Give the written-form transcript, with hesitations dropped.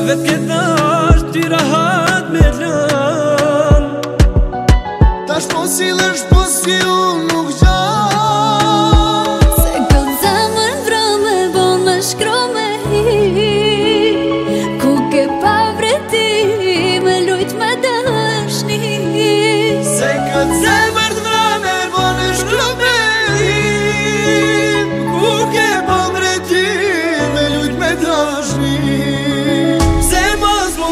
Vet këtë është ty rahat me lën. Tash po sillesh po si unë nuk gjan. Se këtë zemër vrome bon me shkrome hi. Ku ke pa vreti me lujt me dëshni. Se këtë zemër